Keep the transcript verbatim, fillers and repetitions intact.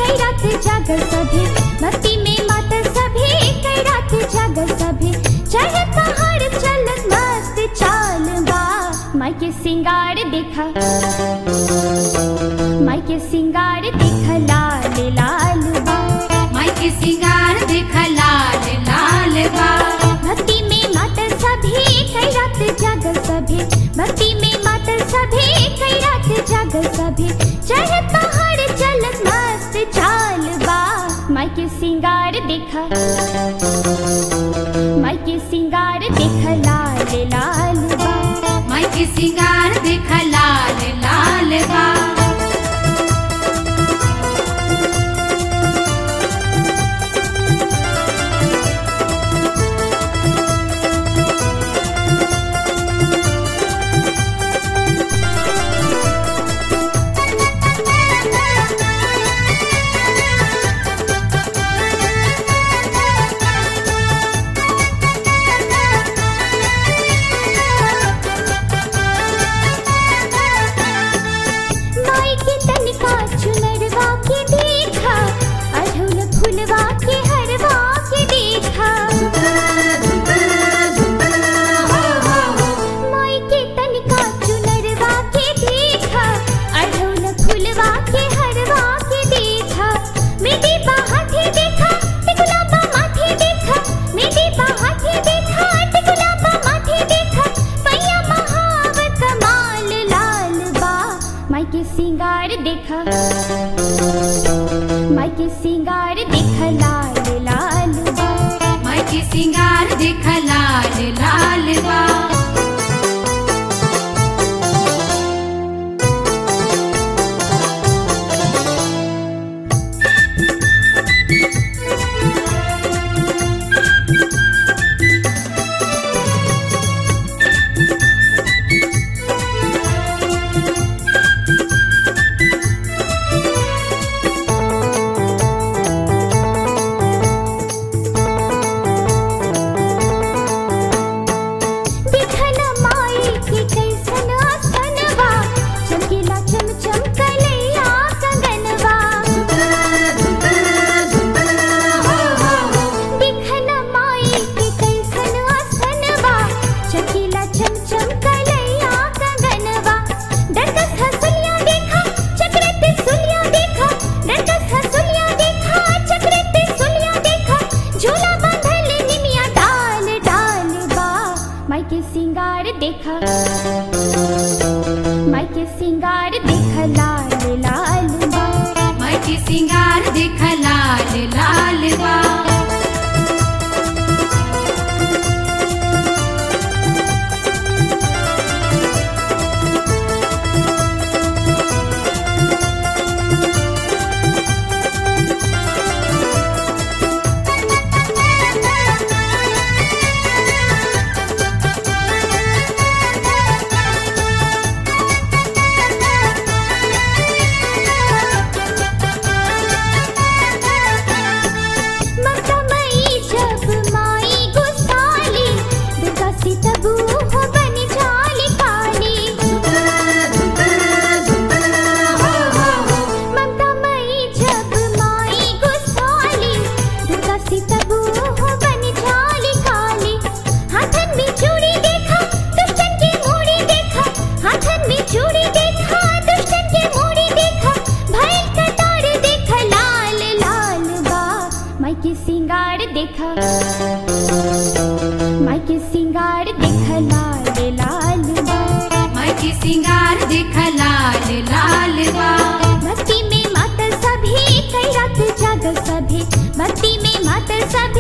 कई रात जागल सभे, भक्ति में मातल सभे कई रात जागल सभे। चढ़ पहाड़ चलत मस्त चाल बा, माई के सिंगार देखा, माई के सिंगार देखा लाल लाल बा, माई के सिंगार देखा लाल लाल बा। भक्ति में मातल सभे कई रात जागल सभे, भक्ति में मातल सभे कई रात जागल सभे। चढ़ पहाड़ चलत मस्त चाल बा, माई के सिंगार देखा, माई के सिंगार देखा लाल लाल बा, माई के सिंगार देखा लाल लाल बा। माई के तनिका चुनरवा के देखा, अढ़उल फुलवा के हरवा के देखा। माई के तनिका चुनरवा के देखा, अढ़उल फुलवा के हरवा के देखा। मेरे बाहाथे देखा, टिकुलाबा माथे देखा, मेरे बाहाथे देखा, टिकुलाबा माथे देखा। पैया महावत माल लाल बा, माई के सिंगार देखा, माई के सिंगार देखा लाल लाल बा, माई के सिंगार देखा लाल लाल बा। देखना माई के कैसन आसनवा, चमकीला चमचम कलैया कंगनवा। देखना माई के कैसन आसनवा, चमकीला चमचम कलैया कंगनवा। डरकस हंसुलिया देखा, चक्रत सुलिया देखा, डरकस हंसुलिया देखा, चक्रत सुलिया देखा। झूला बांधल निमिया डाल डाल बा, माई के सिंगार देखा, माई के सिंगार देखा लाल लाल बा, माई के सिंगार देखा लाल लाल बा। ममता मई जब माई गुसाली, दुर्गा सी तबू हो बन जाली काली। ममता मई जब माई गुसाली, दुर्गा सी तबू हो बन जाली काली। हाथन में चूड़ी देखा, दुष्टन की मूड़ी देखा, हाथन में चूड़ी देखा, दुष्टन की मूड़ी देखा। भैल कटार देखा लाल लाल बा, माई के सिंगार देखा, माई के सिंगार देखा लाल लाल बा, माई के सिंगार देखा लाल लाल बा। भक्ति में मातल सभे कई रात जागल सभे, भक्ति में मातल सभे